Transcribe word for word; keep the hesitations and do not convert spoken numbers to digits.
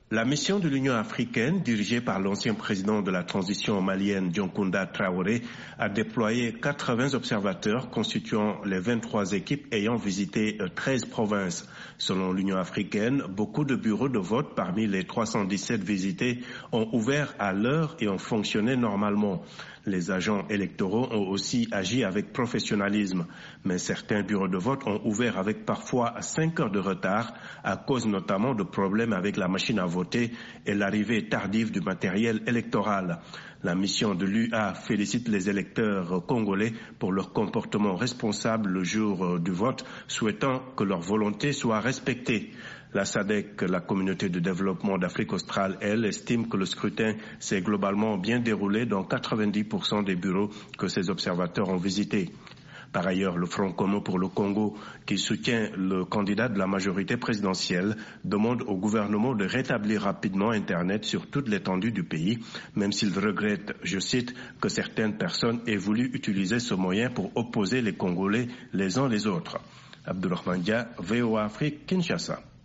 La mission de l'Union africaine, dirigée par l'ancien président de la transition malienne, Dioncounda Traoré, a déployé quatre-vingts observateurs constituant les vingt-trois équipes ayant visité treize provinces. Selon l'Union africaine, beaucoup de bureaux de vote parmi les trois cent dix-sept visités ont ouvert à l'heure et ont fonctionné normalement. Les agents électoraux ont aussi agi avec professionnalisme, mais certains bureaux de vote ont ouvert avec parfois cinq heures de retard à cause notamment de problèmes avec la machine à voter et l'arrivée tardive du matériel électoral. La mission de l'U A félicite les électeurs congolais pour leur comportement responsable le jour du vote, souhaitant que leur volonté soit respectée. La S A D C, la communauté de développement d'Afrique australe, elle, estime que le scrutin s'est globalement bien déroulé dans quatre-vingt-dix pour cent des bureaux que ces observateurs ont visités. Par ailleurs, le Front commun pour le Congo, qui soutient le candidat de la majorité présidentielle, demande au gouvernement de rétablir rapidement Internet sur toute l'étendue du pays, même s'il regrette, je cite, que certaines personnes aient voulu utiliser ce moyen pour opposer les Congolais les uns les autres. Abdourahmane Dia, V O A Afrique, Kinshasa.